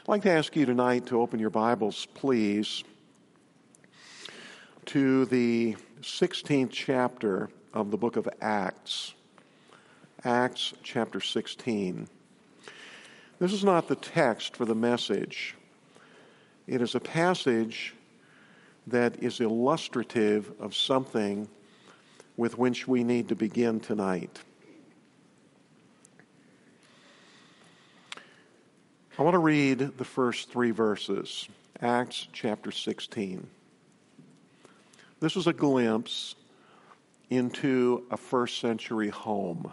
I'd like to ask you tonight to open your Bibles, please, to the 16th chapter of the book of Acts. Acts chapter 16. This is not the text for the message. It is a passage that is illustrative of something with which we need to begin tonight. I want to read the first 3 verses, Acts chapter 16. This is a glimpse into a first century home.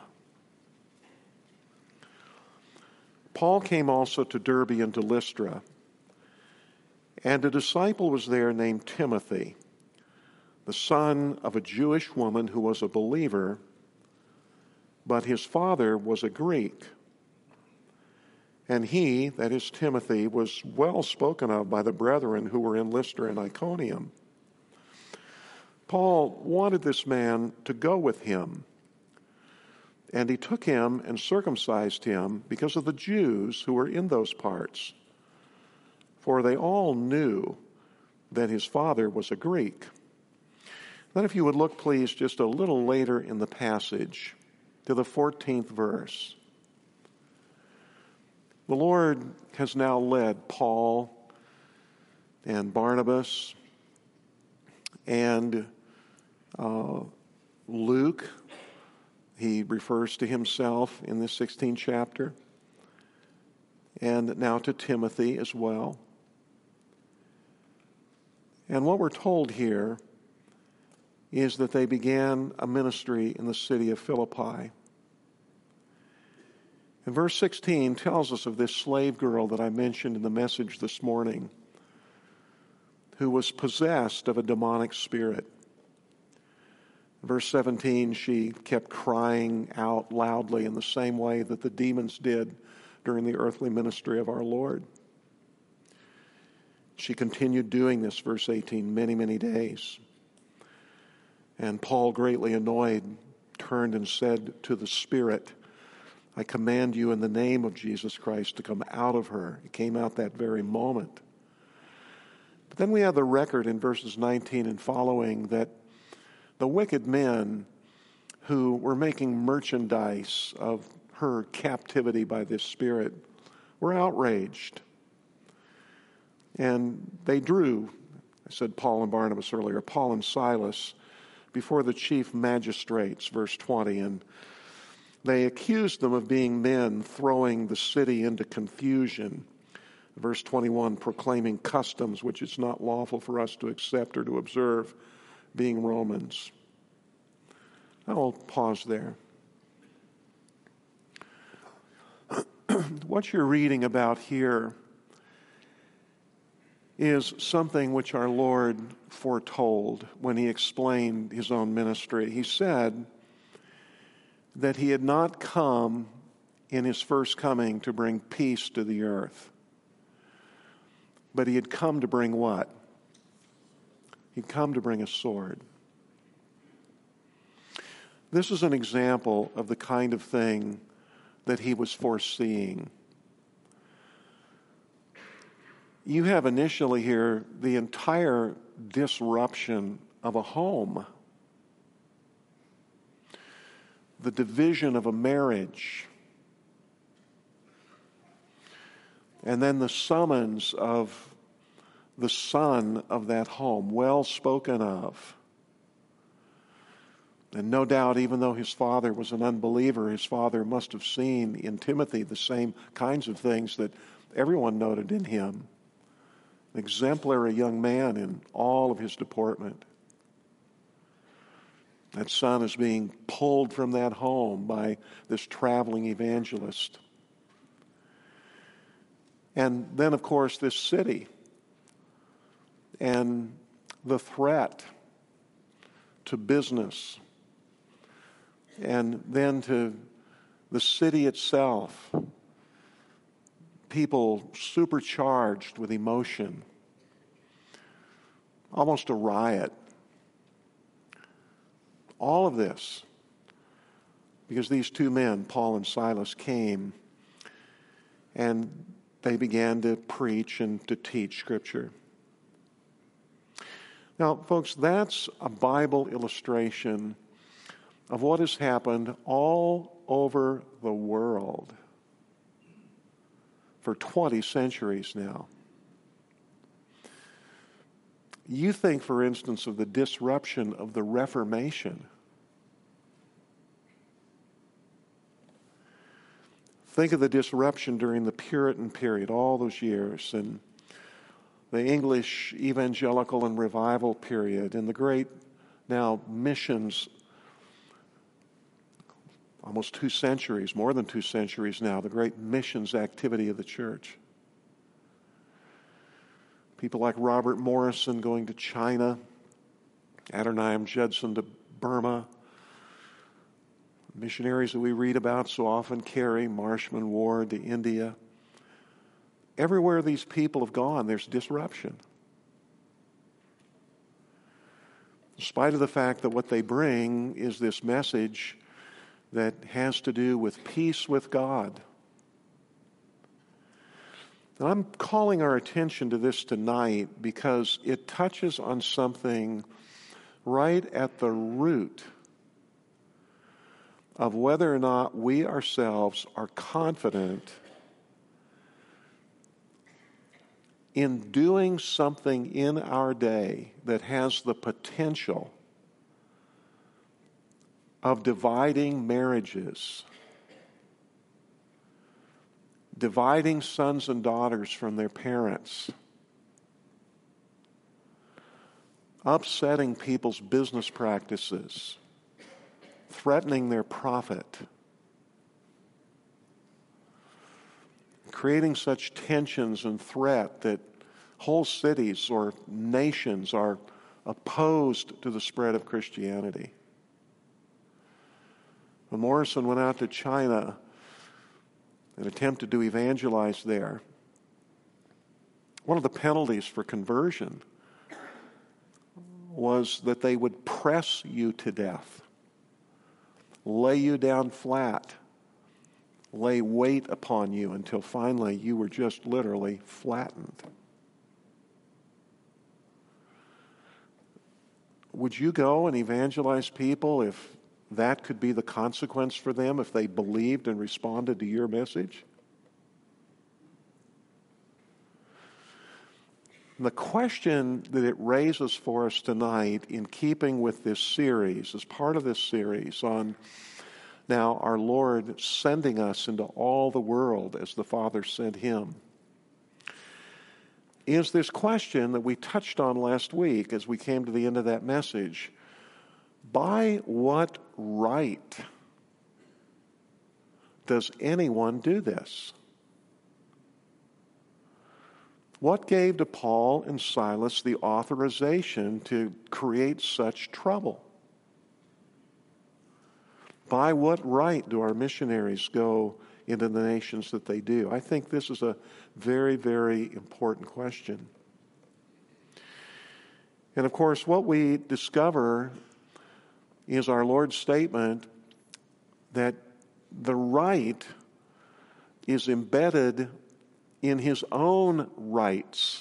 Paul came also to Derbe and to Lystra, and a disciple was there named Timothy, the son of a Jewish woman who was a believer, but his father was a Greek. And he, that is Timothy, was well spoken of by the brethren who were in Lystra and Iconium. Paul wanted this man to go with him, and he took him and circumcised him because of the Jews who were in those parts, for they all knew that his father was a Greek. Then if you would look, please, just a little later in the passage to the 14th verse. The Lord has now led Paul and Barnabas and Luke. He refers to himself in this 16th chapter, and now to Timothy as well. And what we're told here is that they began a ministry in the city of Philippi. And verse 16 tells us of this slave girl that I mentioned in the message this morning, who was possessed of a demonic spirit. Verse 17, she kept crying out loudly in the same way that the demons did during the earthly ministry of our Lord. She continued doing this, verse 18, many, many days. And Paul, greatly annoyed, turned and said to the spirit, I command you in the name of Jesus Christ to come out of her. It came out that very moment. But then we have the record in verses 19 and following that the wicked men who were making merchandise of her captivity by this spirit were outraged. And they drew, I said Paul and Barnabas earlier, Paul and Silas, before the chief magistrates, verse 20, and they accused them of being men throwing the city into confusion. Verse 21, proclaiming customs which it's not lawful for us to accept or to observe, being Romans. I'll pause there. What you're reading about here is something which our Lord foretold when he explained his own ministry. He said that he had not come in his first coming to bring peace to the earth, but he had come to bring what? He'd come to bring a sword. This is an example of the kind of thing that he was foreseeing. You have initially here the entire disruption of a home, the division of a marriage, and then the summons of the son of that home, well spoken of. And no doubt, even though his father was an unbeliever, his father must have seen in Timothy the same kinds of things that everyone noted in him. An exemplary young man in all of his deportment. That son is being pulled from that home by this traveling evangelist. And then, of course, this city and the threat to business, and then to the city itself, people supercharged with emotion, almost a riot. All of this because these two men, Paul and Silas, came and they began to preach and to teach Scripture. Now, folks, that's a Bible illustration of what has happened all over the world for 20 centuries now. You think, for instance, of the disruption of the Reformation. Think of the disruption during the Puritan period, all those years, and the English evangelical and revival period, and the great now missions, almost 2 centuries, more than 2 centuries now, the great missions activity of the church. People like Robert Morrison going to China, Adoniram Judson to Burma, missionaries that we read about so often, Carey, Marshman, Ward to India. Everywhere these people have gone, there's disruption. In spite of the fact that what they bring is this message that has to do with peace with God. And I'm calling our attention to this tonight because it touches on something right at the root of whether or not we ourselves are confident in doing something in our day that has the potential of dividing marriages, dividing sons and daughters from their parents, upsetting people's business practices, threatening their profit, creating such tensions and threat that whole cities or nations are opposed to the spread of Christianity. When Morrison went out to China and attempted to evangelize there, one of the penalties for conversion was that they would press you to death, lay you down flat, lay weight upon you until finally you were just literally flattened. Would you go and evangelize people if that could be the consequence for them if they believed and responded to your message? The question that it raises for us tonight, in keeping with this series, as part of this series on now our Lord sending us into all the world as the Father sent him, is this question that we touched on last week as we came to the end of that message. By what right does anyone do this? What gave to Paul and Silas the authorization to create such trouble? By what right do our missionaries go into the nations that they do? I think this is a very, very important question. And of course, what we discover is our Lord's statement that the right is embedded in his own rights.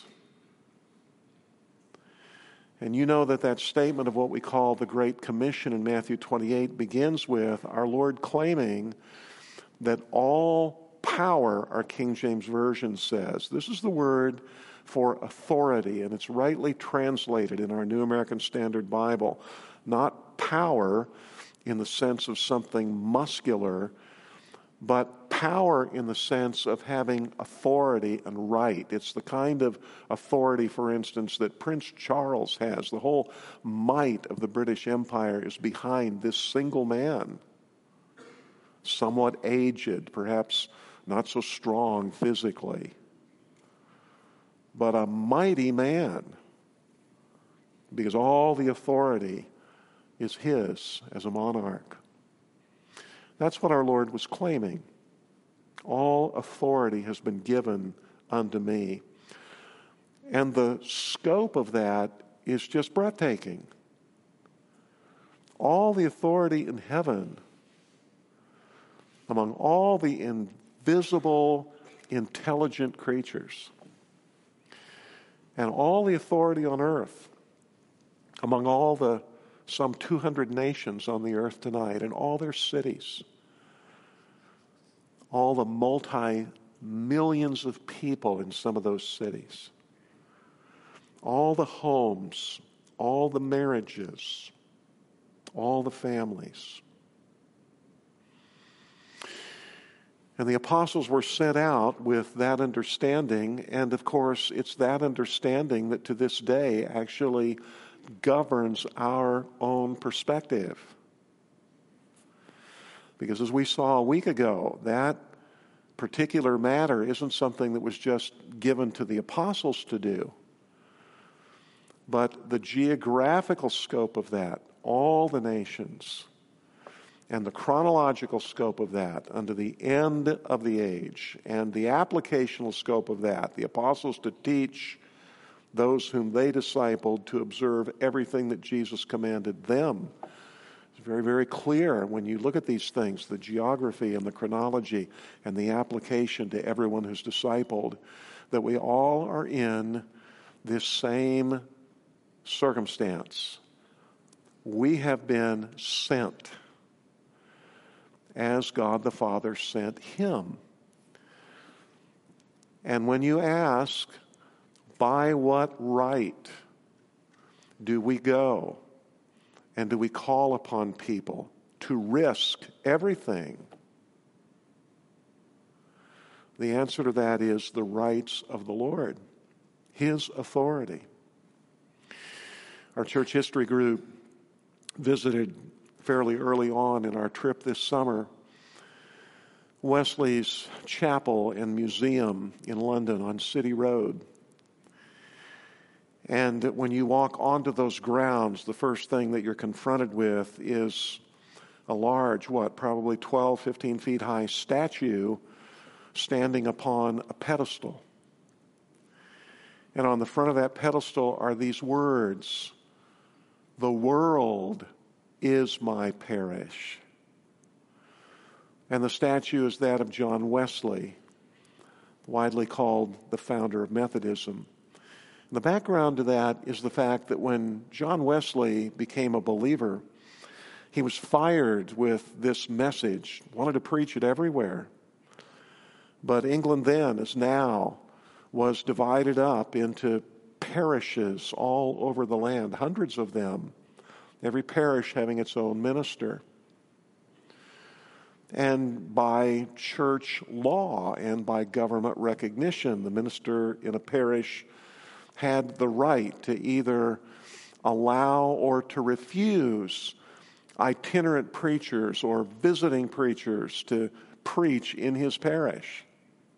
And you know that statement of what we call the Great Commission in Matthew 28 begins with our Lord claiming that all power, our King James Version says, this is the word for authority, and it's rightly translated in our New American Standard Bible, not power in the sense of something muscular, but power in the sense of having authority and right. It's the kind of authority, for instance, that Prince Charles has. The whole might of the British Empire is behind this single man, somewhat aged, perhaps not so strong physically, but a mighty man, because all the authority is his as a monarch. That's what our Lord was claiming. All authority has been given unto me. And the scope of that is just breathtaking. All the authority in heaven, among all the invisible intelligent creatures. And all the authority on earth, among all the some 200 nations on the earth tonight, and all their cities, all the multi-millions of people in some of those cities, all the homes, all the marriages, all the families. And the apostles were sent out with that understanding, and of course, it's that understanding that to this day actually governs our own perspective. Because as we saw a week ago, that particular matter isn't something that was just given to the apostles to do, but the geographical scope of that, all the nations, and the chronological scope of that under the end of the age, and the applicational scope of that, the apostles to teach those whom they discipled to observe everything that Jesus commanded them. It's very, very clear when you look at these things, the geography and the chronology and the application to everyone who's discipled, that we all are in this same circumstance. We have been sent as God the Father sent him. And when you ask, by what right do we go and do we call upon people to risk everything? The answer to that is the rights of the Lord, his authority. Our church history group visited fairly early on in our trip this summer Wesley's Chapel and Museum in London on City Road. And when you walk onto those grounds, the first thing that you're confronted with is a large, probably 12, 15 feet high statue standing upon a pedestal. And on the front of that pedestal are these words, "The world is my parish." And the statue is that of John Wesley, widely called the founder of Methodism. And the background to that is the fact that when John Wesley became a believer, he was fired with this message, wanted to preach it everywhere. But England then, as now, was divided up into parishes all over the land, hundreds of them, every parish having its own minister. And by church law and by government recognition, the minister in a parish had the right to either allow or to refuse itinerant preachers or visiting preachers to preach in his parish.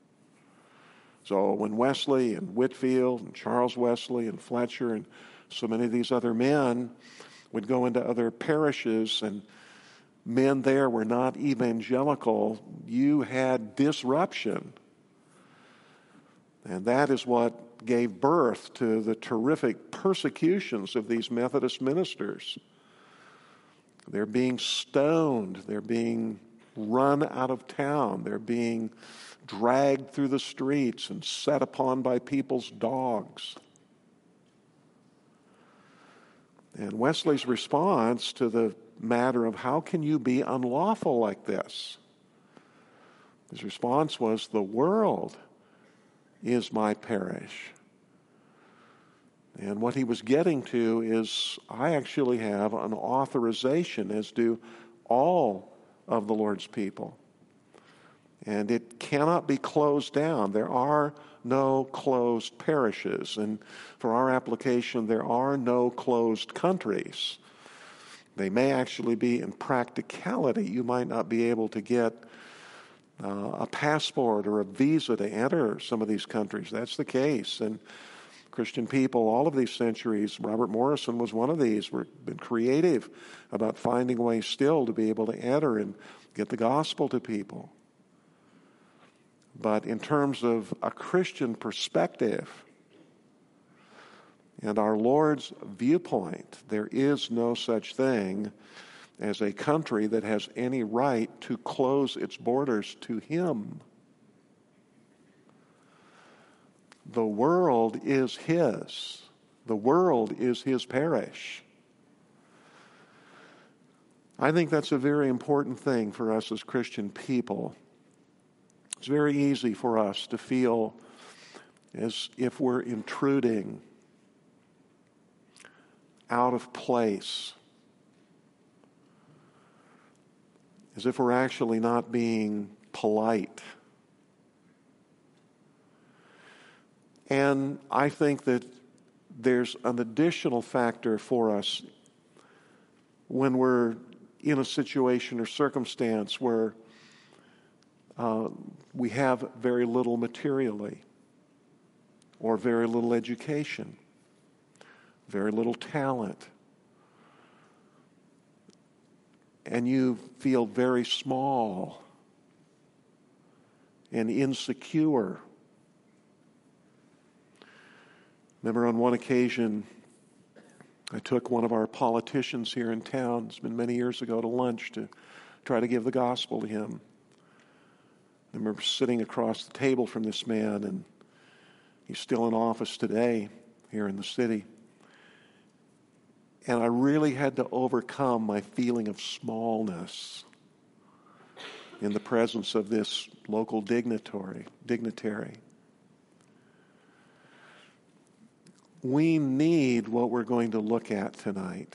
So when Wesley and Whitefield and Charles Wesley and Fletcher and so many of these other men would go into other parishes and men there were not evangelical, you had disruption. And that is what gave birth to the terrific persecutions of these Methodist ministers. They're being stoned. They're being run out of town. They're being dragged through the streets and set upon by people's dogs. And Wesley's response to the matter of how can you be unlawful like this? His response was, the world is my parish. And what he was getting to is, I actually have an authorization, as do all of the Lord's people. And it cannot be closed down. There are no closed parishes. And for our application, there are no closed countries. They may actually be in practicality. You might not be able to get a passport or a visa to enter some of these countries. That's the case. And Christian people, all of these centuries, Robert Morrison was one of these, been creative about finding ways still to be able to enter and get the gospel to people. But in terms of a Christian perspective and our Lord's viewpoint, there is no such thing as a country that has any right to close its borders to Him. the world is his. The world is his parish. I think that's a very important thing for us as Christian people. It's very easy for us to feel as if we're intruding, out of place, as if we're actually not being polite. And I think that there's an additional factor for us when we're in a situation or circumstance where we have very little materially, or very little education, very little talent, and you feel very small and insecure. Remember on one occasion, I took one of our politicians here in town, it's been many years ago, to lunch to try to give the gospel to him. I remember sitting across the table from this man, and he's still in office today here in the city. And I really had to overcome my feeling of smallness in the presence of this local dignitary. We need what we're going to look at tonight.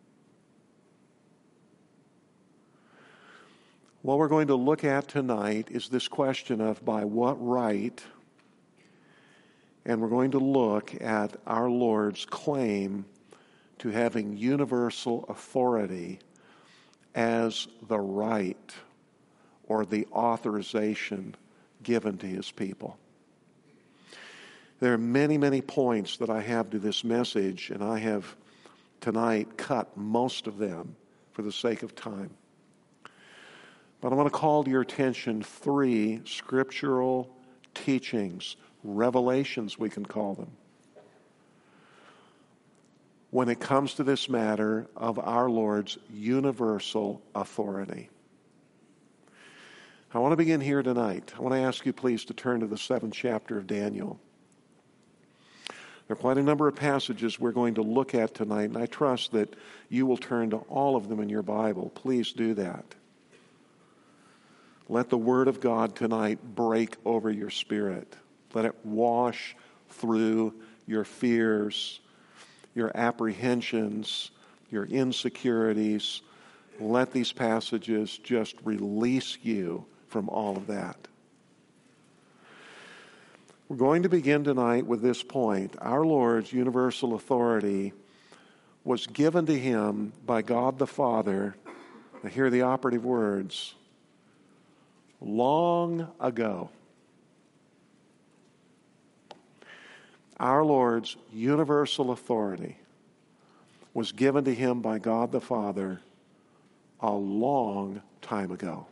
What we're going to look at tonight is this question of by what right, and we're going to look at our Lord's claim to having universal authority as the right or the authorization given to his people. There are many, many points that I have to this message, and I have tonight cut most of them for the sake of time. But I want to call to your attention 3 scriptural teachings, revelations we can call them, when it comes to this matter of our Lord's universal authority. I want to begin here tonight. I want to ask you please to turn to the 7th chapter of Daniel. There are quite a number of passages we're going to look at tonight, and I trust that you will turn to all of them in your Bible. Please do that. Let the Word of God tonight break over your spirit. Let it wash through your fears, your apprehensions, your insecurities. Let these passages just release you from all of that. We're going to begin tonight with this point. Our Lord's universal authority was given to him by God the Father, now hear the operative words, long ago. Our Lord's universal authority was given to him by God the Father a long time ago.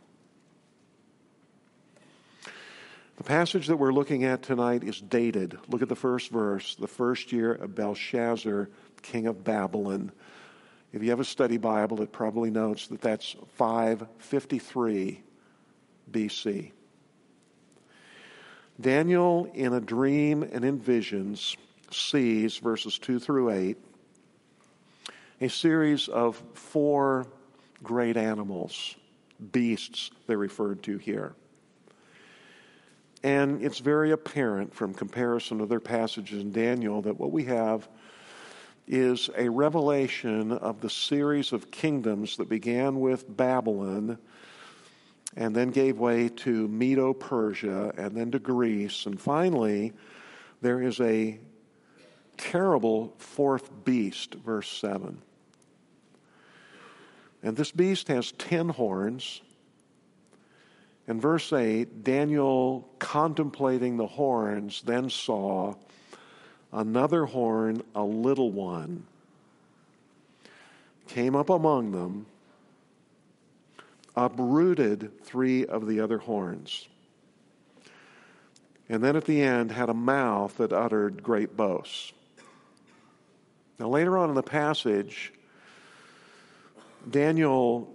The passage that we're looking at tonight is dated. Look at the first verse, the first year of Belshazzar, king of Babylon. If you have a study Bible, it probably notes that that's 553 BC. Daniel, in a dream and in visions, sees, verses 2 through 8, a series of 4 great animals, beasts they're referred to here. And it's very apparent from comparison to other passages in Daniel that what we have is a revelation of the series of kingdoms that began with Babylon and then gave way to Medo-Persia and then to Greece. And finally, there is a terrible 4th beast, verse 7. And this beast has 10 horns. In verse 8, Daniel, contemplating the horns, then saw another horn, a little one, came up among them, uprooted 3 of the other horns, and then at the end had a mouth that uttered great boasts. Now later on in the passage, Daniel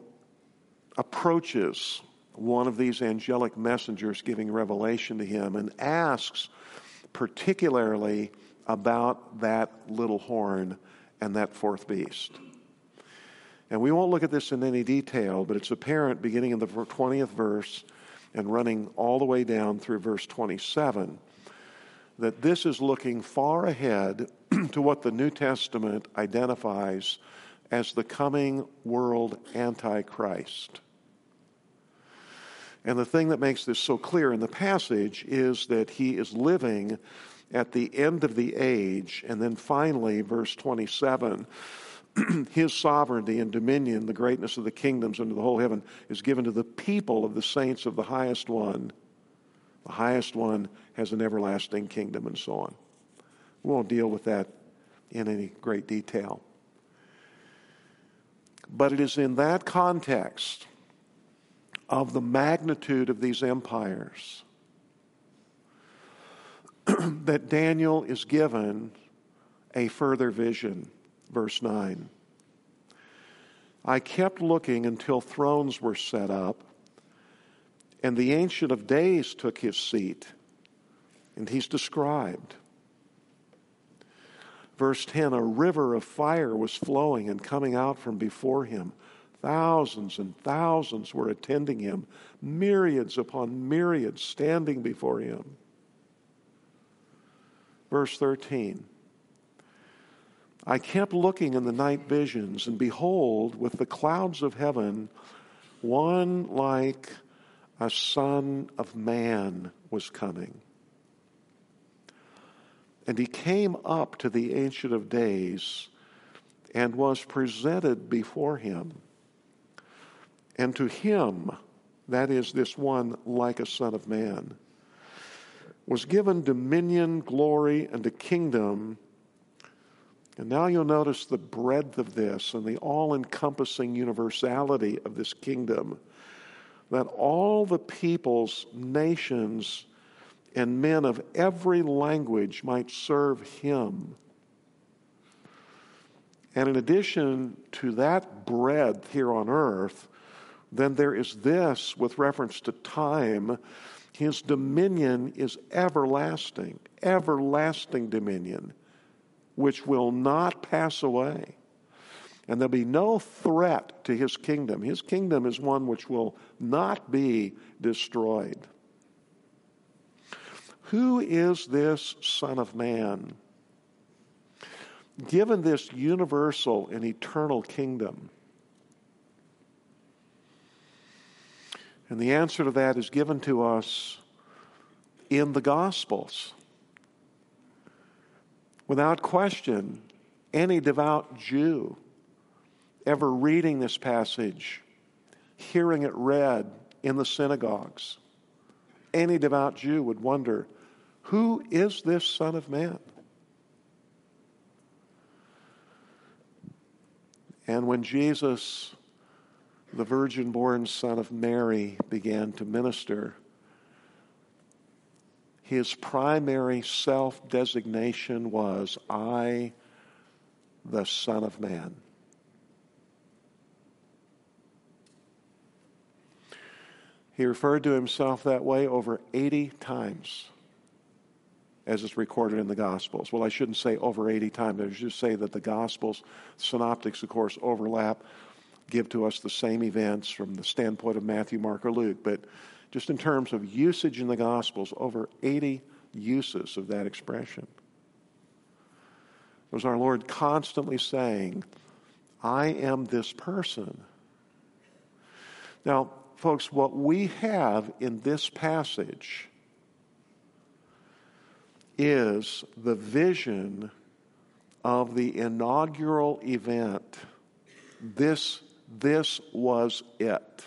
approaches one of these angelic messengers giving revelation to him and asks particularly about that little horn and that fourth beast. And we won't look at this in any detail, but it's apparent beginning in the 20th verse and running all the way down through verse 27 that this is looking far ahead to what the New Testament identifies as the coming world Antichrist. And the thing that makes this so clear in the passage is that he is living at the end of the age, and then finally, verse 27, his sovereignty and dominion, the greatness of the kingdoms under the whole heaven, is given to the people of the saints of the highest one. The highest one has an everlasting kingdom, and so on. We won't deal with that in any great detail. But it is in that context of the magnitude of these empires that Daniel is given a further vision. Verse 9. I kept looking until thrones were set up, and the Ancient of Days took his seat, and he's described. Verse 10, a river of fire was flowing and coming out from before him. Thousands and thousands were attending him, myriads upon myriads standing before him. Verse 13, I kept looking in the night visions, and behold, with the clouds of heaven, one like a son of man was coming. And he came up to the Ancient of Days and was presented before him. And to him, that is, this one like a son of man, was given dominion, glory, and a kingdom. And now you'll notice the breadth of this and the all-encompassing universality of this kingdom, that all the peoples, nations, and men of every language might serve him. And in addition to that breadth here on earth, then there is this with reference to time. His dominion is everlasting, everlasting dominion, which will not pass away. And there'll be no threat to his kingdom. His kingdom is one which will not be destroyed. Who is this Son of Man? Given this universal and eternal kingdom. And the answer to that is given to us in the Gospels. Without question, any devout Jew ever reading this passage, hearing it read in the synagogues, any devout Jew would wonder, who is this Son of Man? And when Jesus, the virgin-born Son of Mary, began to minister, his primary self-designation was, I, the Son of Man. He referred to himself that way over 80 times, as is recorded in the Gospels. Well, I shouldn't say over 80 times. I should just say that the Gospels, synoptics, of course, overlap, give to us the same events from the standpoint of Matthew, Mark, or Luke. But just in terms of usage in the Gospels, over 80 uses of that expression. It was our Lord constantly saying, I am this person. Now, folks, what we have in this passage is the vision of the inaugural event. This was it.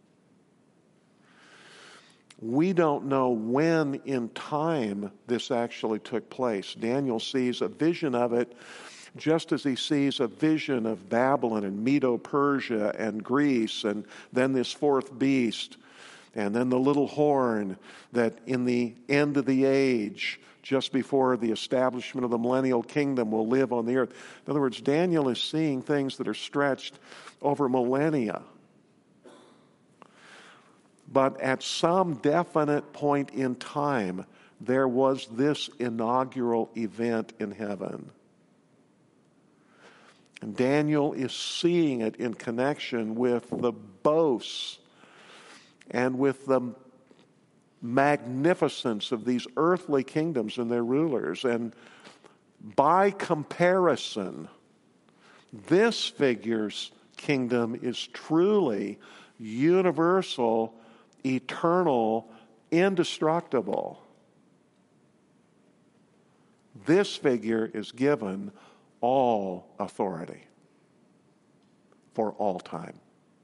We don't know when in time this actually took place. Daniel sees a vision of it just as he sees a vision of Babylon and Medo-Persia and Greece, and then this fourth beast, and then the little horn that in the end of the age, just before the establishment of the millennial kingdom, will live on the earth. In other words, Daniel is seeing things that are stretched over millennia. But at some definite point in time, there was this inaugural event in heaven. And Daniel is seeing it in connection with the boasts and with the magnificence of these earthly kingdoms and their rulers. And by comparison, this figure's kingdom is truly universal, eternal, indestructible. This figure is given all authority for all time.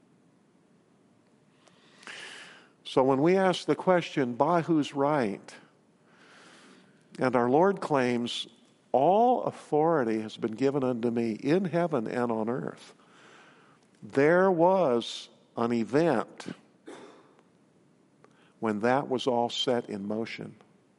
So when we ask the question, by whose right? And our Lord claims, all authority has been given unto me in heaven and on earth. There was an event when that was all set in motion.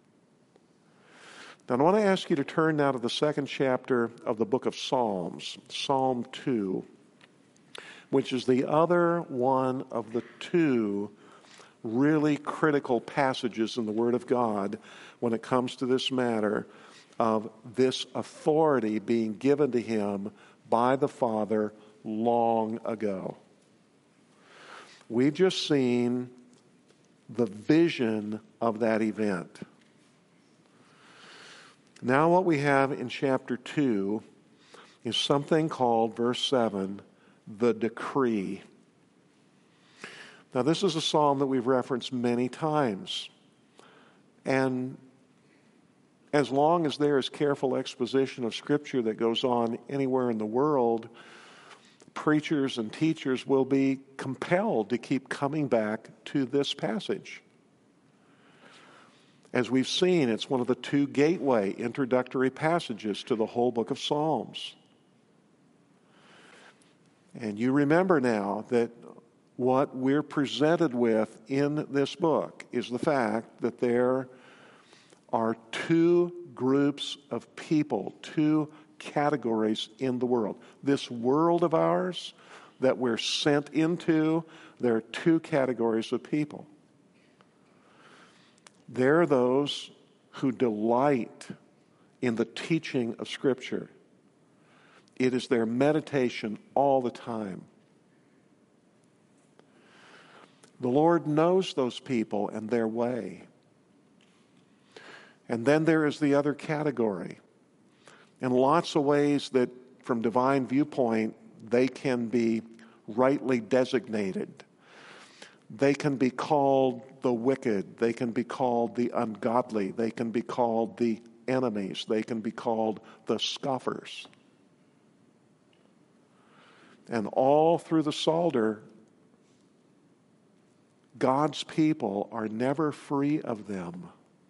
Now, I want to ask you to turn now to the second chapter of the book of Psalms, Psalm 2, which is the other one of the two really critical passages in the Word of God when it comes to this matter of this authority being given to him by the Father long ago. We've just seen the vision of that event. Now what we have in chapter 2 is something called, verse 7, the decree. Now this is a psalm that we've referenced many times. And as long as there is careful exposition of Scripture that goes on anywhere in the world, preachers and teachers will be compelled to keep coming back to this passage. As we've seen, it's one of the two gateway introductory passages to the whole book of Psalms. And you remember now that what we're presented with in this book is the fact that there are two groups of people, two categories in the world. This world of ours that we're sent into, there are two categories of people. There are those who delight in the teaching of Scripture. It is their meditation all the time. The Lord knows those people and their way. And then there is the other category. In lots of ways that, from divine viewpoint, they can be rightly designated. They can be called the wicked. They can be called the ungodly. They can be called the enemies. They can be called the scoffers. And all through the Psalter, God's people are never free of them.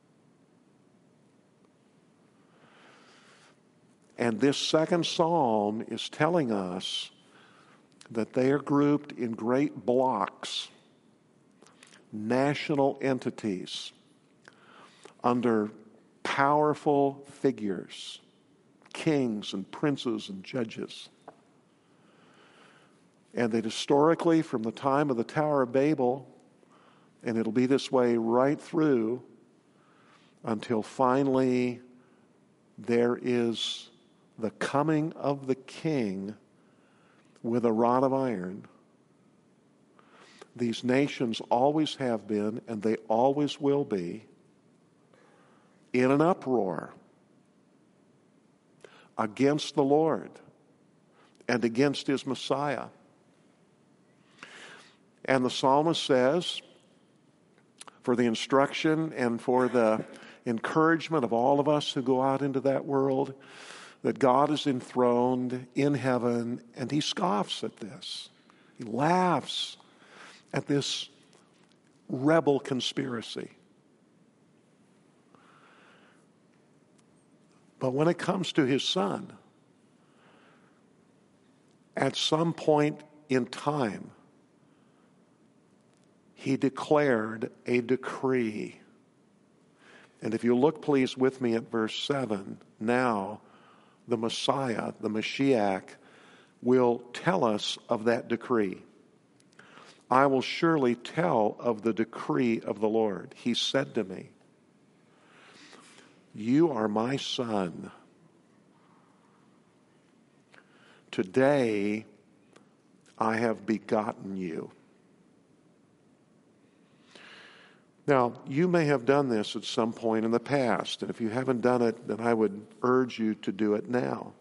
And this second psalm is telling us that they are grouped in great blocks, national entities, under powerful figures, kings and princes and judges. And that historically, from the time of the Tower of Babel, and it'll be this way right through until finally there is the coming of the king with a rod of iron. These nations always have been, and they always will be, in an uproar against the Lord and against his Messiah. And the psalmist says, for the instruction and for the encouragement of all of us who go out into that world, that God is enthroned in heaven, and he scoffs at this. He laughs at this rebel conspiracy. But when it comes to his son, at some point in time, he declared a decree. And if you look, please, with me at verse 7, now the Messiah, the Mashiach, will tell us of that decree. I will surely tell of the decree of the Lord. He said to me, You are my son. Today I have begotten you. Now, you may have done this at some point in the past, and if you haven't done it, then I would urge you to do it now.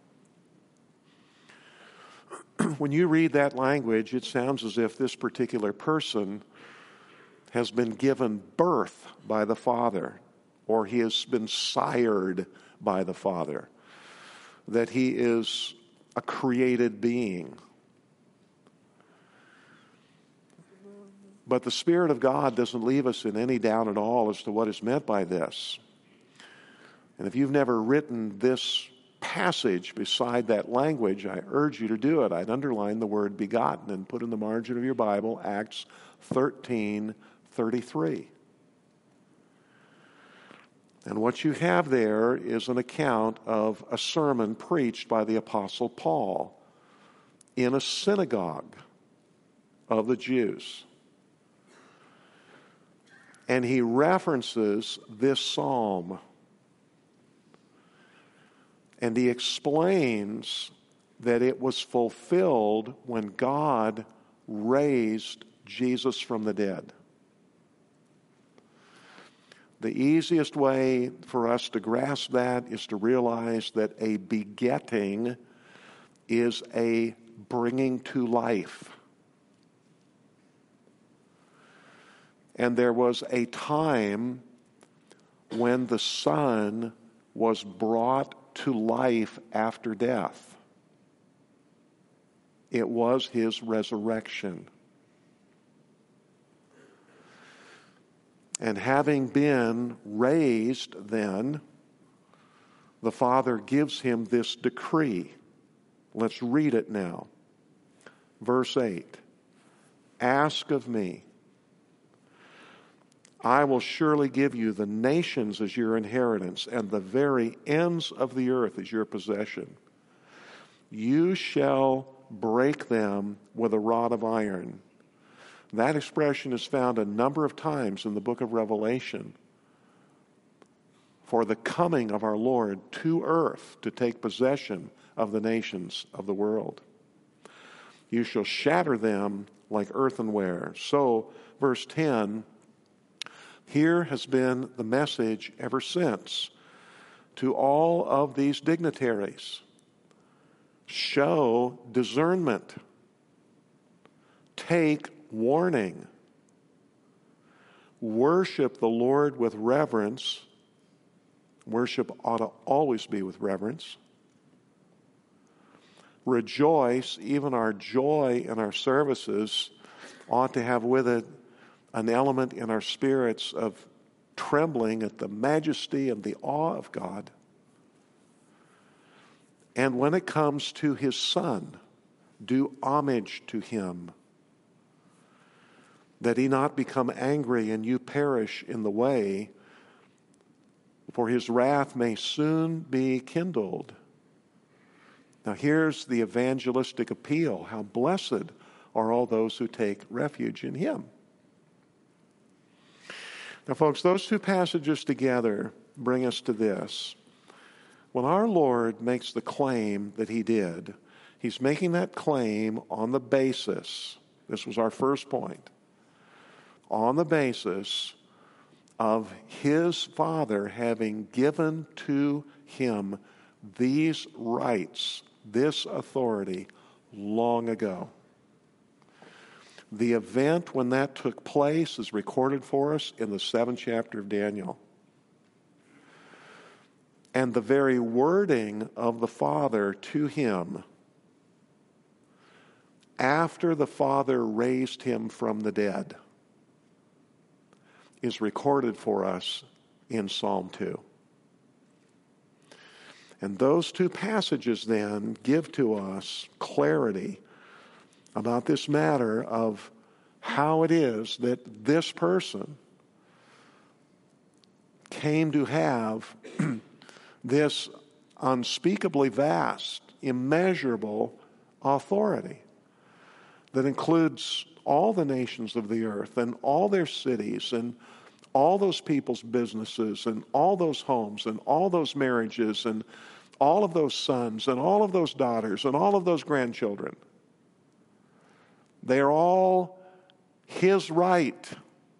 When you read that language, it sounds as if this particular person has been given birth by the Father, or he has been sired by the Father, that he is a created being. But the Spirit of God doesn't leave us in any doubt at all as to what is meant by this. And if you've never written this passage beside that language, I urge you to do it. I'd underline the word begotten and put in the margin of your Bible Acts 13:33. And what you have there is an account of a sermon preached by the Apostle Paul in a synagogue of the Jews. And he references this psalm. And he explains that it was fulfilled when God raised Jesus from the dead. The easiest way for us to grasp that is to realize that a begetting is a bringing to life. And there was a time when the Son was brought to life after death. It was his resurrection. And having been raised then, the Father gives him this decree. Let's read it now. Verse 8. Ask of me. I will surely give you the nations as your inheritance, and the very ends of the earth as your possession. You shall break them with a rod of iron. That expression is found a number of times in the book of Revelation for the coming of our Lord to earth to take possession of the nations of the world. You shall shatter them like earthenware. So, verse 10, here has been the message ever since to all of these dignitaries. Show discernment. Take warning. Worship the Lord with reverence. Worship ought to always be with reverence. Rejoice. Even our joy in our services ought to have with it an element in our spirits of trembling at the majesty and the awe of God. And when it comes to his Son, do homage to him, that he not become angry and you perish in the way, for his wrath may soon be kindled. Now here's the evangelistic appeal. How blessed are all those who take refuge in him. Now, folks, those two passages together bring us to this. When our Lord makes the claim that he did, he's making that claim on the basis, this was our first point, on the basis of his Father having given to him these rights, this authority, long ago. The event when that took place is recorded for us in the 7th chapter of Daniel. And the very wording of the Father to him after the Father raised him from the dead is recorded for us in Psalm 2. And those two passages then give to us clarity about this matter of how it is that this person came to have this unspeakably vast, immeasurable authority that includes all the nations of the earth and all their cities and all those people's businesses and all those homes and all those marriages and all of those sons and all of those daughters and all of those grandchildren. They are all his right.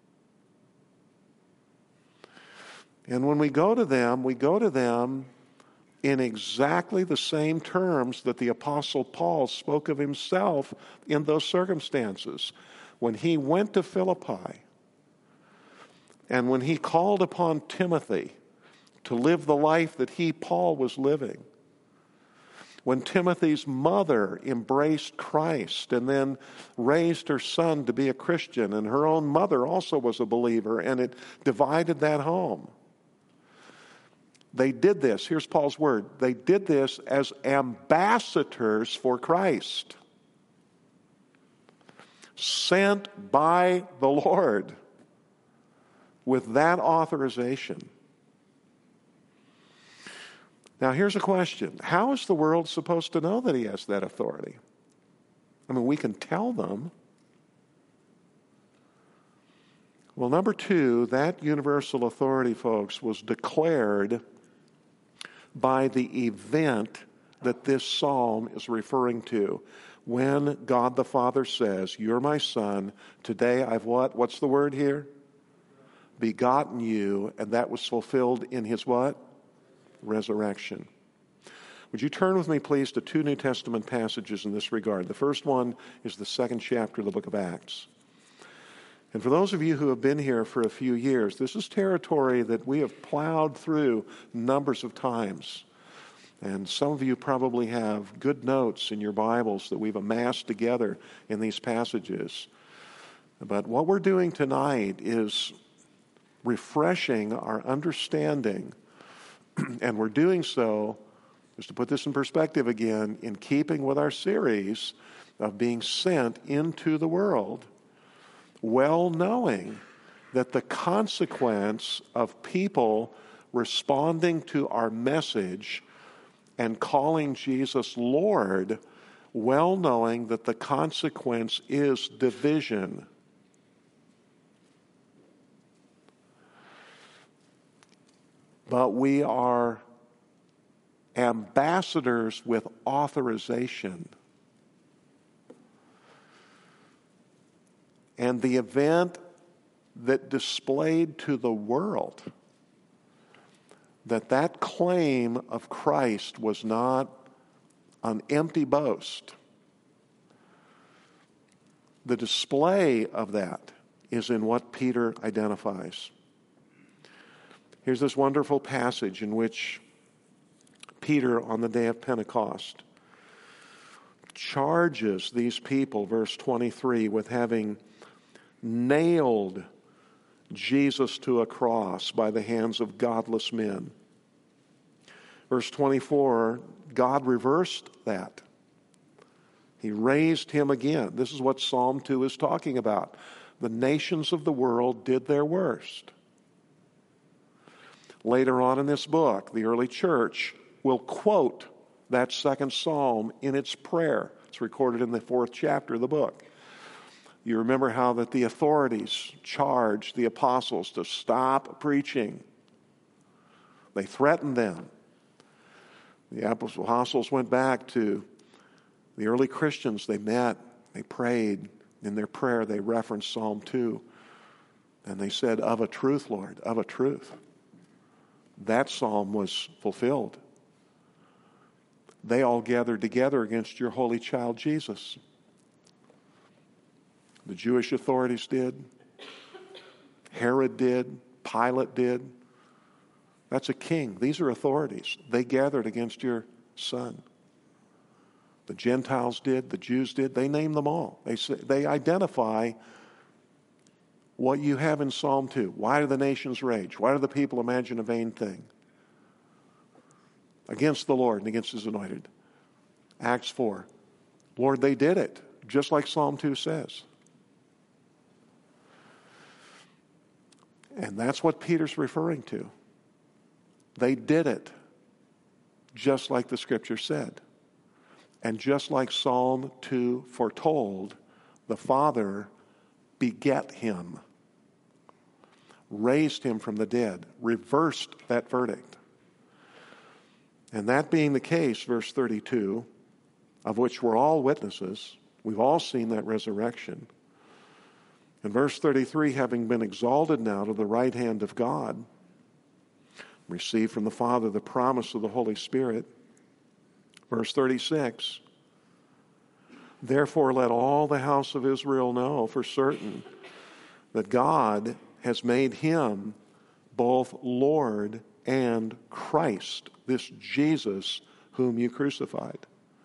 And when we go to them in exactly the same terms that the Apostle Paul spoke of himself in those circumstances. When he went to Philippi and when he called upon Timothy to live the life that he, Paul, was living. When Timothy's mother embraced Christ and then raised her son to be a Christian, and her own mother also was a believer, and it divided that home. They did this, here's Paul's word, they did this as ambassadors for Christ, sent by the Lord with that authorization. Now here's a question. How is the world supposed to know that he has that authority? I mean, we can tell them. Well, number two, that universal authority, folks, was declared by the event that this psalm is referring to. When God the Father says, "You're my son, today I've" what? What's the word here? Begotten you, and that was fulfilled in his what? Resurrection. Would you turn with me, please, to two New Testament passages in this regard? The first one is the second chapter of the book of Acts. And for those of you who have been here for a few years, this is territory that we have plowed through numbers of times. And some of you probably have good notes in your Bibles that we've amassed together in these passages. But what we're doing tonight is refreshing our understanding, and we're doing so, just to put this in perspective again, in keeping with our series of being sent into the world, well knowing that the consequence of people responding to our message and calling Jesus Lord, well knowing that the consequence is division. But we are ambassadors with authorization. And the event that displayed to the world that claim of Christ was not an empty boast. The display of that is in what Peter identifies. Here's this wonderful passage in which Peter, on the day of Pentecost, charges these people, verse 23, with having nailed Jesus to a cross by the hands of godless men. Verse 24, God reversed that. He raised him again. This is what Psalm 2 is talking about. The nations of the world did their worst. Later on in this book, the early church will quote that second psalm in its prayer. It's recorded in the 4th chapter of the book. You remember how that the authorities charged the apostles to stop preaching. They threatened them. The apostles went back to the early Christians. They met, they prayed. In their prayer, they referenced Psalm 2. And they said, "Of a truth, Lord, of a truth." That psalm was fulfilled. They all gathered together against your holy child, Jesus. The Jewish authorities did. Herod did. Pilate did. That's a king. These are authorities. They gathered against your son. The Gentiles did. The Jews did. They name them all. They identify what you have in Psalm 2. Why do the nations rage? Why do the people imagine a vain thing? Against the Lord and against his anointed. Acts 4. Lord, they did it, just like Psalm 2 says. And that's what Peter's referring to. They did it, just like the Scripture said. And just like Psalm 2 foretold, the Father beget him. raised him from the dead, reversed that verdict. And that being the case, verse 32, of which we're all witnesses, we've all seen that resurrection. And verse 33, having been exalted now to the right hand of God, received from the Father the promise of the Holy Spirit. Verse 36, therefore let all the house of Israel know for certain that God has made him both Lord and Christ, this Jesus whom you crucified.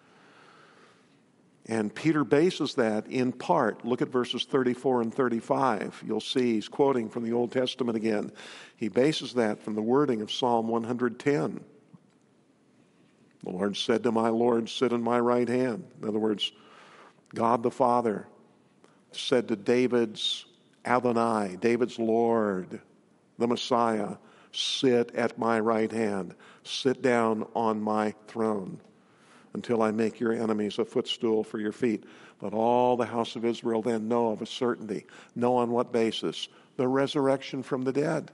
And Peter bases that in part. Look at verses 34 and 35. You'll see he's quoting from the Old Testament again. He bases that from the wording of Psalm 110. The Lord said to my Lord, sit in my right hand. In other words, God the Father said to David's Adonai, David's Lord, the Messiah, sit at my right hand. Sit down on my throne until I make your enemies a footstool for your feet. Let all the house of Israel then know of a certainty. Know on what basis? The resurrection from the dead.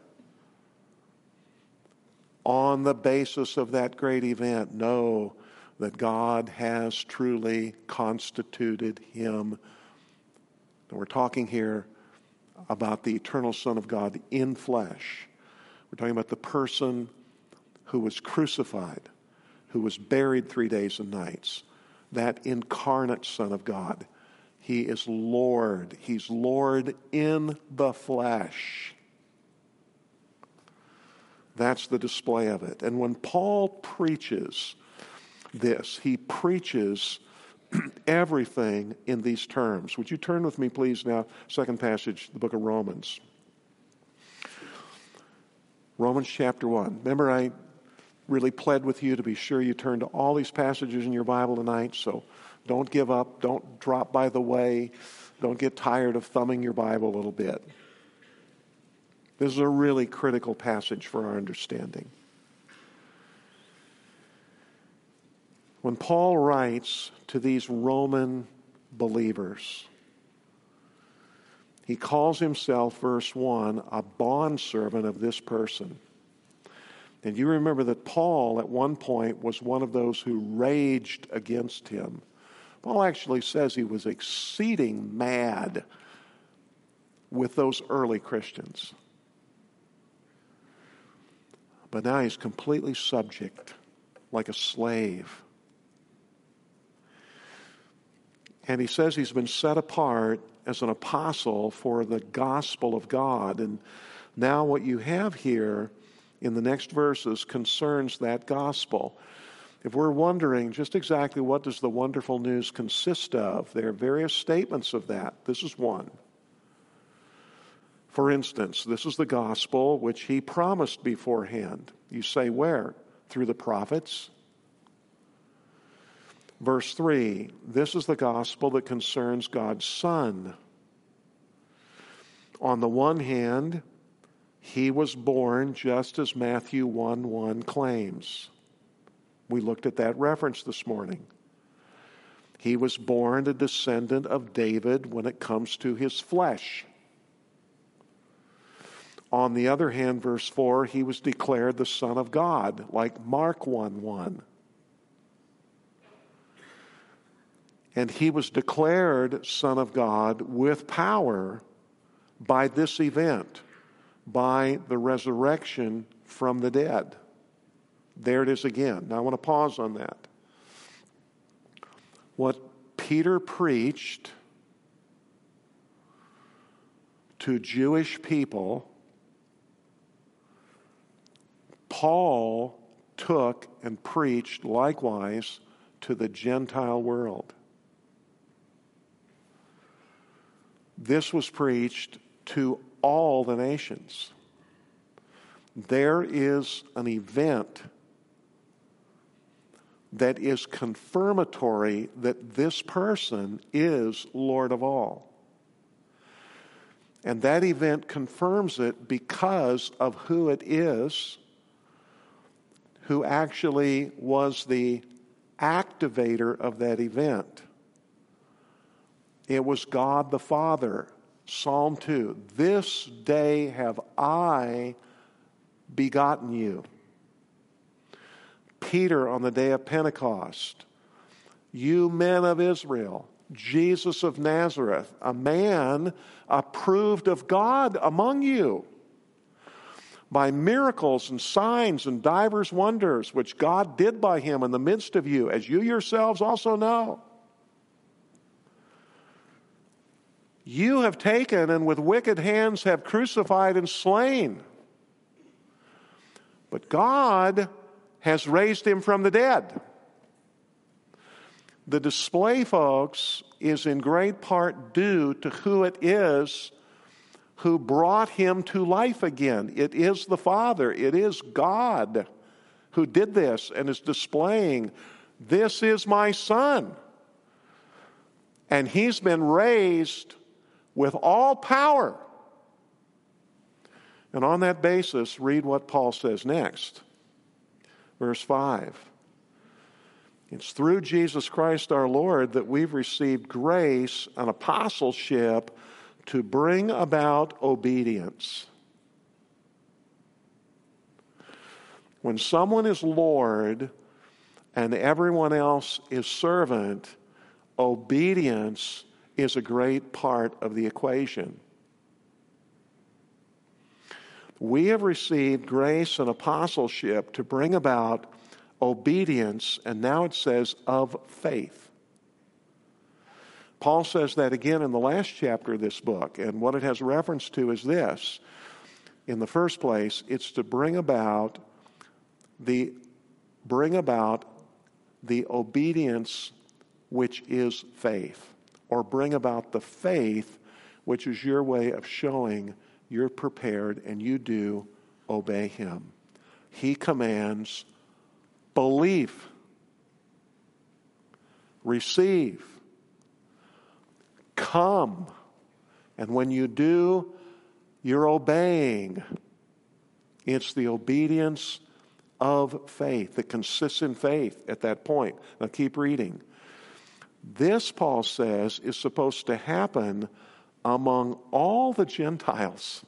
On the basis of that great event, know that God has truly constituted him. And we're talking here about the eternal Son of God in flesh. We're talking about the person who was crucified, who was buried 3 days and nights, that incarnate Son of God. He is Lord. He's Lord in the flesh. That's the display of it. And when Paul preaches this, he preaches everything in these terms. Would you turn with me, please, now, second passage, the book of Romans. Romans chapter 1. Remember, I really pled with you to be sure you turn to all these passages in your Bible tonight, so don't give up, don't drop by the way, don't get tired of thumbing your Bible a little bit. This is a really critical passage for our understanding. When Paul writes to these Roman believers, he calls himself, verse 1, a bondservant of this person. And you remember that Paul, at one point, was one of those who raged against him. Paul actually says he was exceeding mad with those early Christians. But now he's completely subject, like a slave. And he says he's been set apart as an apostle for the gospel of God. And now what you have here in the next verses concerns that gospel. If we're wondering just exactly what does the wonderful news consist of, there are various statements of that. This is one. For instance, this is the gospel which he promised beforehand. You say where? Through the prophets? Verse 3, this is the gospel that concerns God's Son. On the one hand, he was born just as Matthew 1:1 claims. We looked at that reference this morning. He was born a descendant of David when it comes to his flesh. On the other hand, verse 4, he was declared the Son of God, like Mark 1:1. And he was declared Son of God with power by this event, by the resurrection from the dead. There it is again. Now I want to pause on that. What Peter preached to Jewish people, Paul took and preached likewise to the Gentile world. This was preached to all the nations. There is an event that is confirmatory that this person is Lord of all. And that event confirms it because of who it is who actually was the activator of that event. It was God the Father Psalm 2, this day have I begotten you. Peter on the day of Pentecost, you men of Israel, Jesus of Nazareth, a man approved of God among you, by miracles and signs and divers wonders, which God did by him in the midst of you, as you yourselves also know. You have taken and with wicked hands have crucified and slain. But God has raised him from the dead. The display, folks, is in great part due to who it is who brought him to life again. It is the Father. It is God who did this and is displaying, this is my Son. And he's been raised with all power. And on that basis, read what Paul says next. Verse 5. It's through Jesus Christ our Lord that we've received grace and apostleship to bring about obedience. When someone is Lord and everyone else is servant, obedience is a great part of the equation. We have received grace and apostleship to bring about obedience, and now it says of faith. Paul says that again in the last chapter of this book, and what it has reference to is this. In the first place, it's to bring about the obedience which is faith, or bring about the faith which is your way of showing you're prepared and you do obey him. He commands belief, receive, come. And when you do, you're obeying. It's the obedience of faith that consists in faith at that point. Now keep reading. This, Paul says, is supposed to happen among all the Gentiles,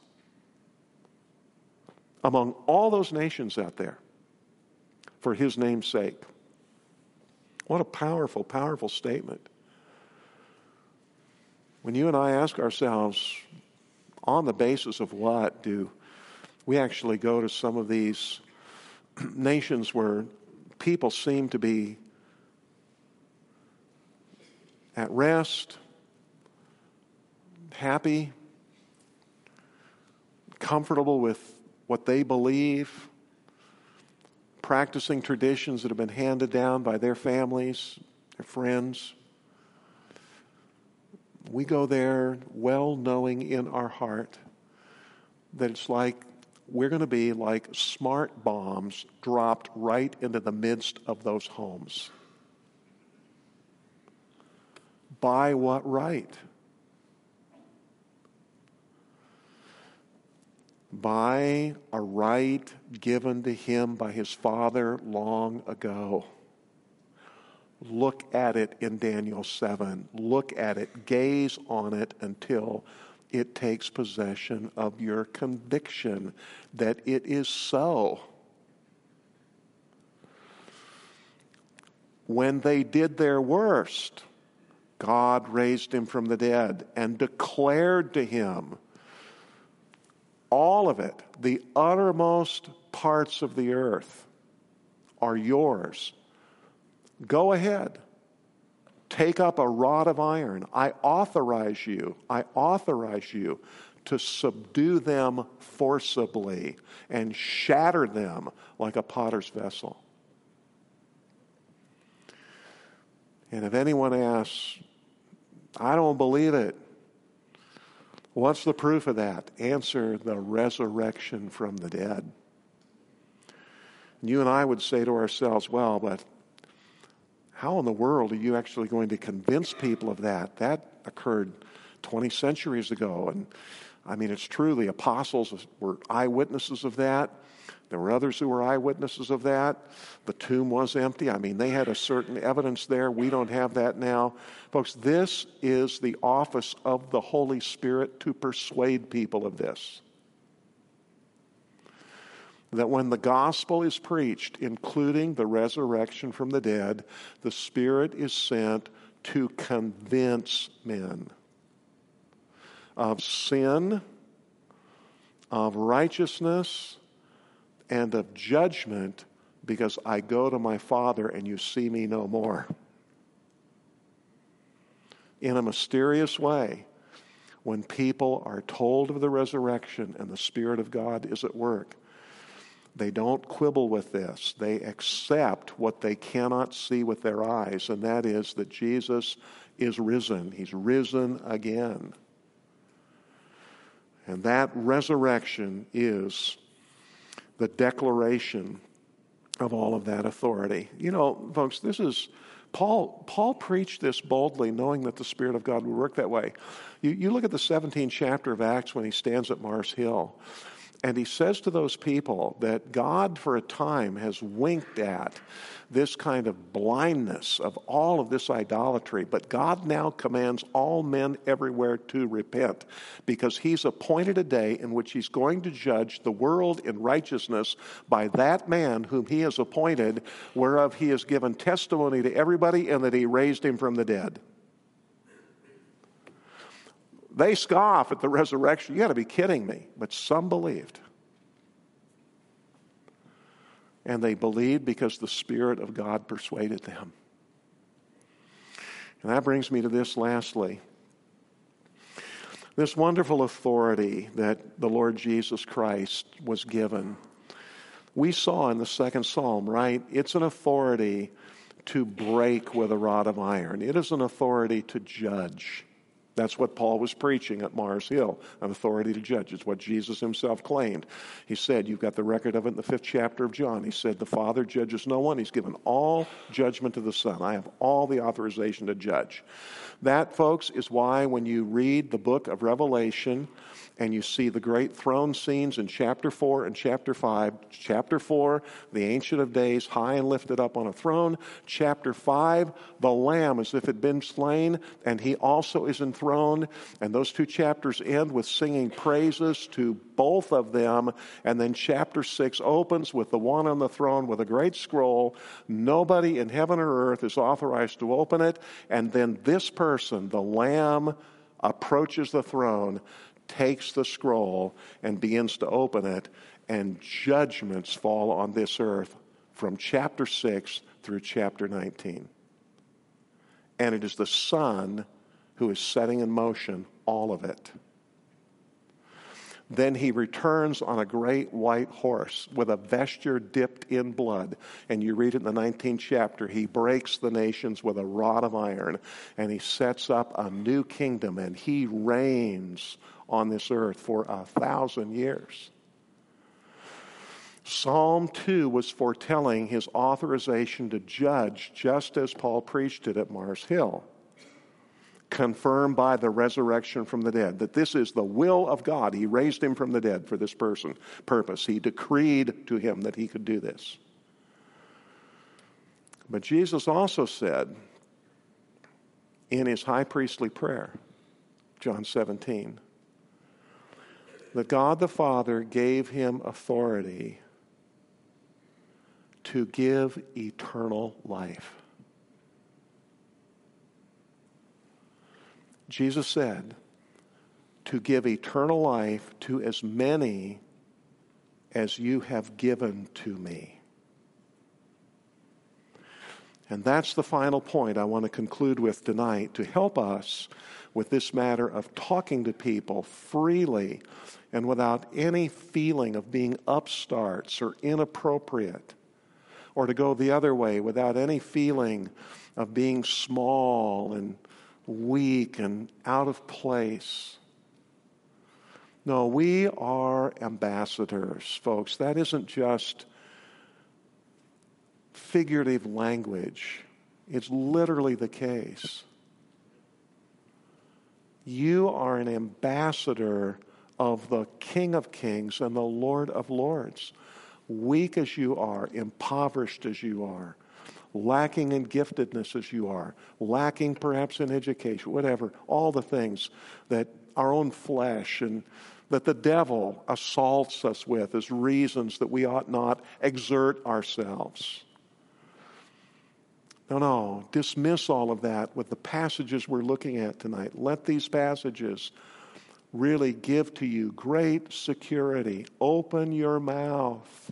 among all those nations out there, for his name's sake. What a powerful, powerful statement. When you and I ask ourselves, on the basis of what do we actually go to some of these nations where people seem to be at rest, happy, comfortable with what they believe, practicing traditions that have been handed down by their families, their friends. We go there well knowing in our heart that it's like we're going to be like smart bombs dropped right into the midst of those homes. By what right? By a right given to him by his Father long ago. Look at it in Daniel 7. Look at it. Gaze on it until it takes possession of your conviction that it is so. When they did their worst, God raised him from the dead and declared to him all of it, the uttermost parts of the earth are yours. Go ahead. Take up a rod of iron. I authorize you to subdue them forcibly and shatter them like a potter's vessel. And if anyone asks, I don't believe it, what's the proof of that? Answer, the resurrection from the dead. And you and I would say to ourselves, well, but how in the world are you actually going to convince people of that? That occurred 20 centuries ago. And I mean, it's true, the apostles were eyewitnesses of that. There were others who were eyewitnesses of that. The tomb was empty. I mean, they had a certain evidence there. We don't have that now. Folks, this is the office of the Holy Spirit to persuade people of this. That when the gospel is preached, including the resurrection from the dead, the Spirit is sent to convince men of sin, of righteousness, and of judgment, because I go to my Father and you see me no more. In a mysterious way, when people are told of the resurrection and the Spirit of God is at work, they don't quibble with this. They accept what they cannot see with their eyes, and that is that Jesus is risen. He's risen again. And that resurrection is the declaration of all of that authority. You know, folks, this is, Paul preached this boldly, knowing that the Spirit of God would work that way. You look at the 17th chapter of Acts when he stands at Mars Hill, and he says to those people that God for a time has winked at this kind of blindness of all of this idolatry, but God now commands all men everywhere to repent, because he's appointed a day in which he's going to judge the world in righteousness by that man whom he has appointed, whereof he has given testimony to everybody, and that he raised him from the dead. They scoff at the resurrection. You got to be kidding me. But some believed. And they believed because the Spirit of God persuaded them. And that brings me to this lastly. This wonderful authority that the Lord Jesus Christ was given. We saw in the second Psalm, right? It's an authority to break with a rod of iron. It is an authority to judge. That's what Paul was preaching at Mars Hill, an authority to judge. It's what Jesus himself claimed. He said, you've got the record of it in the 5th chapter of John. He said, the Father judges no one. He's given all judgment to the Son. I have all the authorization to judge. That, folks, is why when you read the book of Revelation and you see the great throne scenes in chapter 4 and chapter 5. Chapter 4, the Ancient of Days, high and lifted up on a throne. Chapter 5, the Lamb as if it had been slain, and he also is enthroned. And those two chapters end with singing praises to both of them. And then chapter 6 opens with the one on the throne with a great scroll. Nobody in heaven or earth is authorized to open it. And then this person, the Lamb, approaches the throne, takes the scroll, and begins to open it, and judgments fall on this earth from chapter 6 through chapter 19. And it is the Son who is setting in motion all of it. Then he returns on a great white horse with a vesture dipped in blood. And you read it in the 19th chapter. He breaks the nations with a rod of iron, and he sets up a new kingdom, and he reigns on this earth for 1,000 years. Psalm 2 was foretelling his authorization to judge, just as Paul preached it at Mars Hill, confirmed by the resurrection from the dead, that this is the will of God. He raised him from the dead for this purpose. He decreed to him that he could do this. But Jesus also said in his high priestly prayer, John 17, that God the Father gave him authority to give eternal life. Jesus said, to give eternal life to as many as you have given to me. And that's the final point I want to conclude with tonight, to help us with this matter of talking to people freely and without any feeling of being upstarts or inappropriate, or to go the other way without any feeling of being small and weak and out of place. No, we are ambassadors, folks. That isn't just figurative language. It's literally the case. You are an ambassador of the King of Kings and the Lord of Lords. weak as you are, impoverished as you are, lacking in giftedness as you are, lacking perhaps in education, whatever, all the things that our own flesh and that the devil assaults us with as reasons that we ought not exert ourselves. No, dismiss all of that with the passages we're looking at tonight. Let these passages really give to you great security. Open your mouth.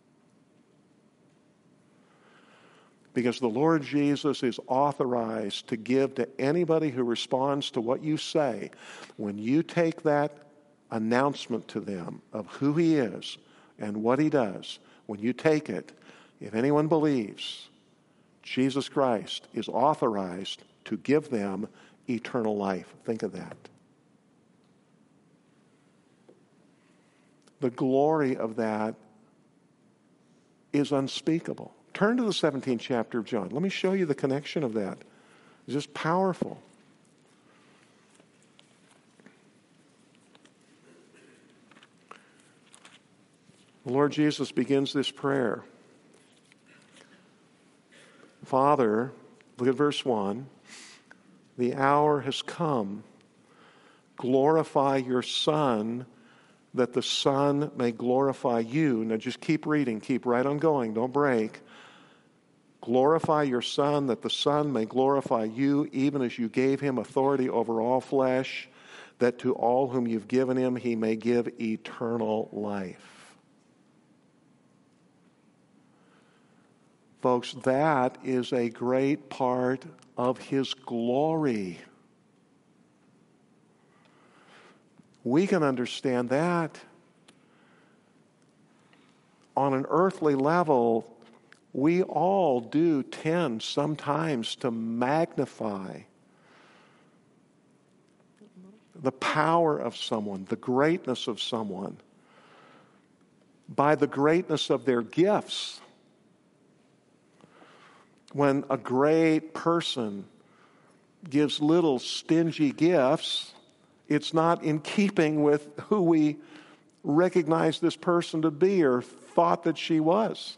Because the Lord Jesus is authorized to give to anybody who responds to what you say. When you take that announcement to them of who He is and what He does, when you take it, if anyone believes, Jesus Christ is authorized to give them eternal life. Think of that. The glory of that is unspeakable. Turn to the 17th chapter of John. Let me show you the connection of that. It's just powerful. The Lord Jesus begins this prayer. Father, look at verse 1. The hour has come. Glorify your Son, that the Son may glorify you. Now just keep reading. Keep right on going. Don't break. Glorify your Son, that the Son may glorify you, even as you gave Him authority over all flesh, that to all whom you've given Him, He may give eternal life. Folks, that is a great part of His glory. We can understand that. On an earthly level, we all do tend sometimes to magnify the power of someone, the greatness of someone, by the greatness of their gifts. When a great person gives little stingy gifts, it's not in keeping with who we recognize this person to be or thought that she was.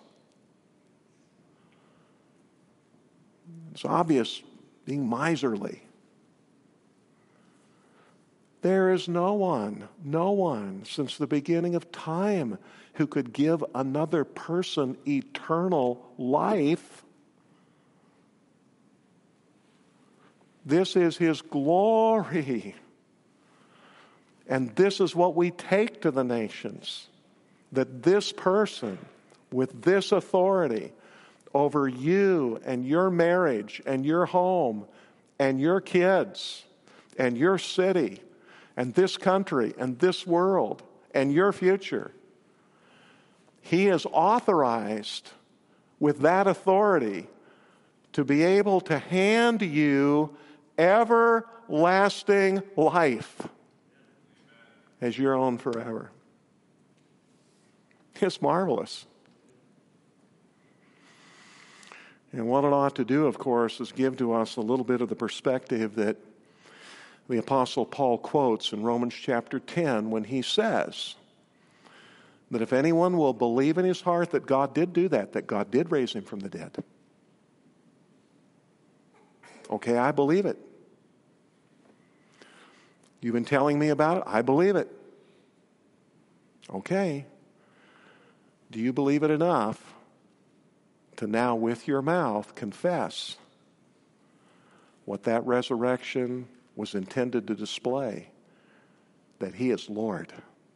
It's obvious, being miserly. There is no one since the beginning of time who could give another person eternal life. This is His glory. And this is what we take to the nations. That this person with this authority over you and your marriage and your home and your kids and your city and this country and this world and your future, He is authorized with that authority to be able to hand you everlasting life as your own forever. It's marvelous. And what it ought to do, of course, is give to us a little bit of the perspective that the Apostle Paul quotes in Romans chapter 10 when he says that if anyone will believe in his heart that God did do that God did raise Him from the dead. Okay, I believe it. You've been telling me about it? I believe it. Okay. Do you believe it enough to now with your mouth confess what that resurrection was intended to display? That He is Lord.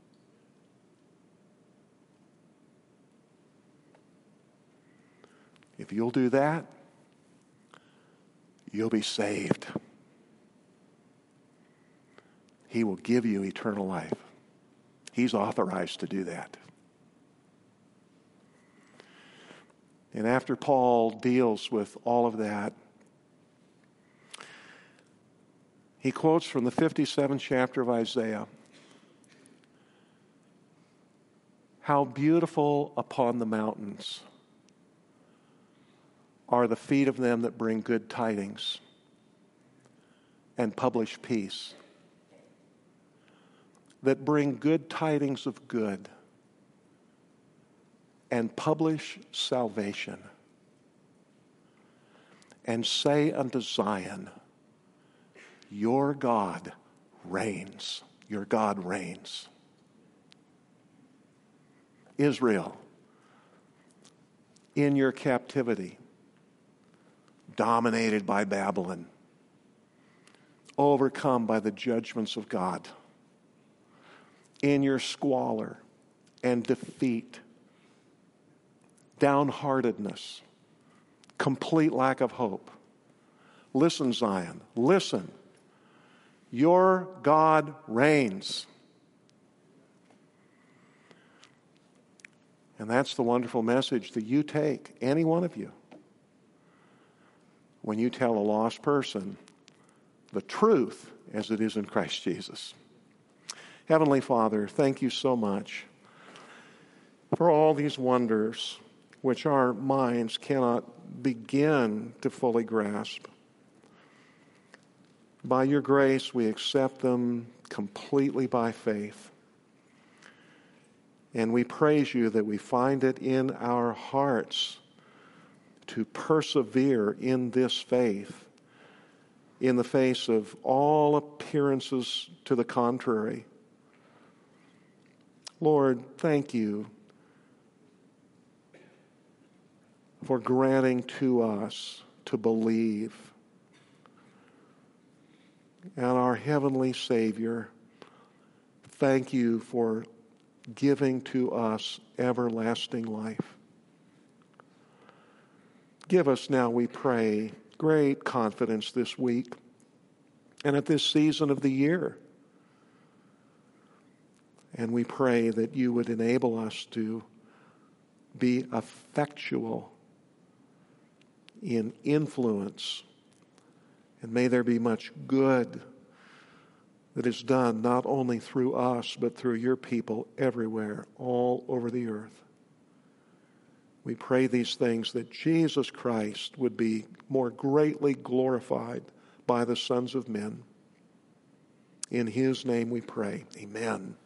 If you'll do that, you'll be saved. He will give you eternal life. He's authorized to do that. And after Paul deals with all of that, he quotes from the 57th chapter of Isaiah. How beautiful upon the mountains are the feet of them that bring good tidings and publish peace, that bring good tidings of good and publish salvation, and say unto Zion, your God reigns. Your God reigns. Israel, in your captivity, dominated by Babylon, overcome by the judgments of God, in your squalor and defeat, downheartedness, complete lack of hope. Listen, Zion, listen. Your God reigns. And that's the wonderful message that you take, any one of you, when you tell a lost person the truth as it is in Christ Jesus. Heavenly Father, thank you so much for all these wonders which our minds cannot begin to fully grasp. By your grace, we accept them completely by faith. And we praise you that we find it in our hearts to persevere in this faith in the face of all appearances to the contrary. Lord, thank you for granting to us to believe. And our Heavenly Savior, thank you for giving to us everlasting life. Give us now, we pray, great confidence this week and at this season of the year. And we pray that you would enable us to be effectual in influence. And may there be much good that is done not only through us, but through your people everywhere, all over the earth. We pray these things that Jesus Christ would be more greatly glorified by the sons of men. In his name we pray. Amen.